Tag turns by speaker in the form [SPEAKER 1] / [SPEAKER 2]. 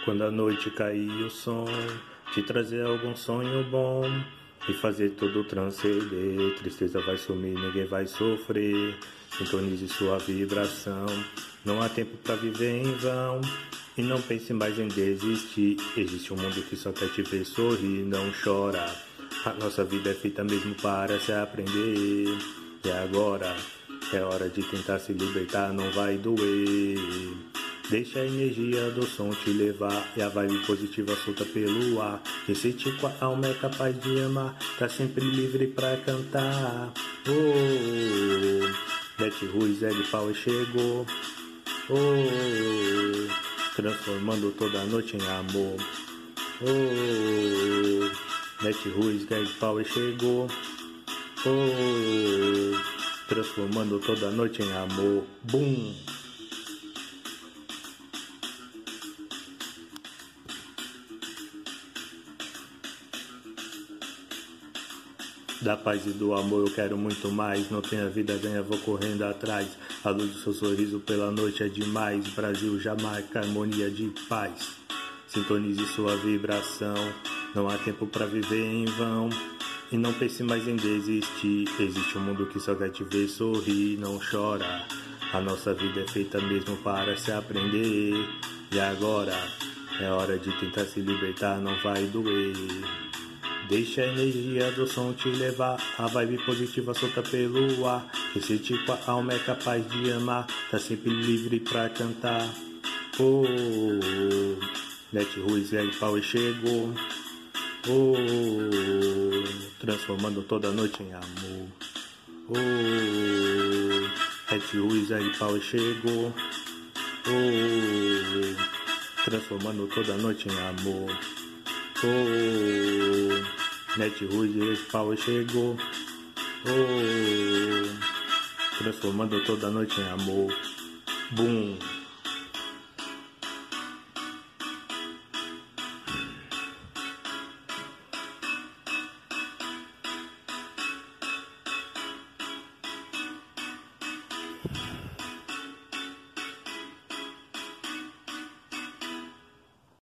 [SPEAKER 1] Quando a noite cair o som, te trazer algum sonho bom e fazer tudo transcender. Tristeza vai sumir, ninguém vai sofrer. Sintonize sua vibração. Não há tempo pra viver em vão. E não pense mais em desistir. Existe um mundo que só quer te ver sorrir. Não chora. A nossa vida é feita mesmo para se aprender. E agora é hora de tentar se libertar, não vai doer. Deixa a energia do som te levar e a vibe positiva solta pelo ar. Esse tipo a alma é capaz de amar, tá sempre livre pra cantar. Oh, Beth Ruiz, Ed Power chegou. Oh, transformando toda a noite em amor. Oh, Beth Ruiz, Ed Power chegou. Oh, transformando toda a noite em amor. Boom! Da paz e do amor eu quero muito mais. Não tenho a vida ganha, vou correndo atrás. A luz do seu sorriso pela noite é demais. Brasil, Jamaica, harmonia de paz. Sintonize sua vibração. Não há tempo pra viver em vão. E não pense mais em desistir. Existe um mundo que só quer te ver sorrir. Não chora. A nossa vida é feita mesmo para se aprender. E agora é hora de tentar se libertar, não vai doer. Deixa a energia do som te levar, a vibe positiva solta pelo ar. Esse tipo a alma é capaz de amar, tá sempre livre pra cantar. Oh, Beth Ruiz, Ed Power chegou. Oh, transformando toda a noite em amor. Oh, Beth Ruiz, Ed Power chegou. Oh, transformando toda a noite em amor. Oh, Net Ruiz, Ed Power chegou. Oh, transformando toda a noite em amor. Boom.